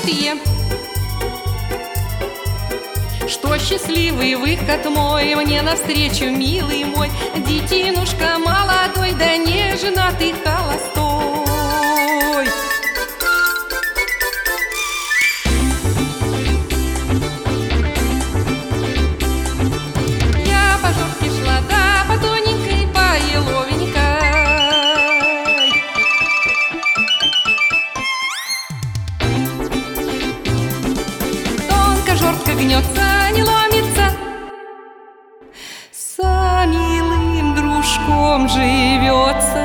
счастье, что счастливый выход мой мне навстречу, милый мой, детинушка молодой, да не женатый холостой. Я по жорке шла, да по тоненькой, по еловенькой. Тонко жортка гнется, не ломится, с милым дружком живется.